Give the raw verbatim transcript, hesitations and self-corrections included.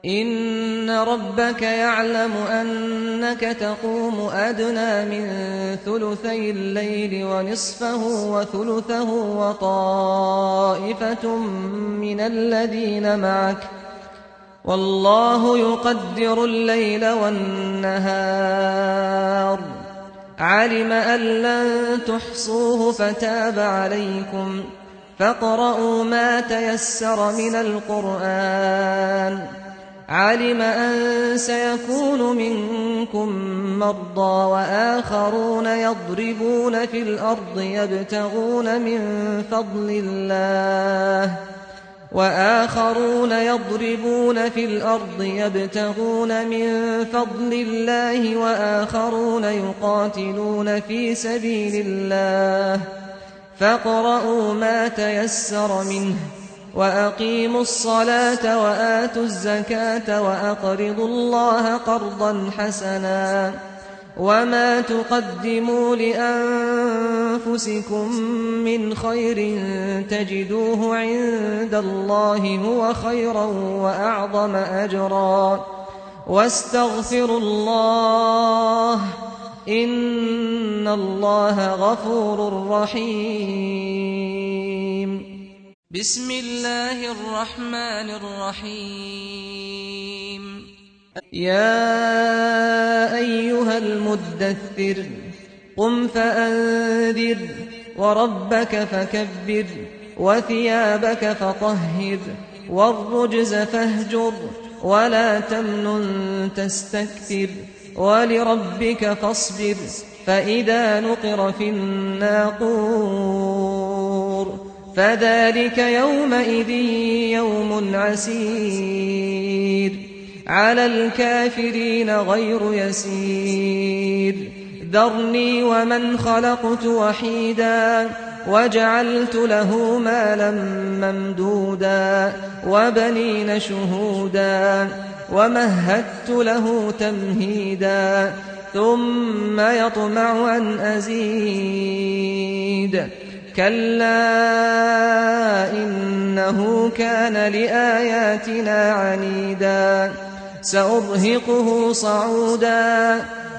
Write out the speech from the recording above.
إن ربك يعلم أنك تقوم أدنى من ثلثي الليل ونصفه وثلثه وطائفة من الذين معك والله يقدر الليل والنهار علم أن لن تحصوه فتاب عليكم فاقرؤوا ما تيسر من القرآن علم أن سيكون منكم مرضى وآخرون يضربون في الأرض يبتغون من فضل الله وآخرون يضربون في الأرض يبتغون من فضل الله وآخرون يقاتلون في سبيل الله فاقرؤوا ما تيسر منه وأقيموا الصلاة وآتوا الزكاة وأقرضوا الله قرضا حسنا وما تقدموا لأنفسكم من خير تجدوه عند الله هو خيرا وأعظم أجرا واستغفروا الله إن الله غفور رحيم. بسم الله الرحمن الرحيم. يا أيها المدثر قم فأنذر وربك فكبر وثيابك فطهر والرجز فاهجر ولا تمنن تستكثر ولربك فاصبر فإذا نقر في الناقور فذلك يومئذ يوم عسير على الكافرين غير يسير ذرني ومن خلقت وحيدا وجعلت له مالا ممدودا وبنين شهودا ومهدت له تمهيدا ثم يطمع أن أزيد كلا إنه كان لآياتنا عنيدا سأرهقه صعودا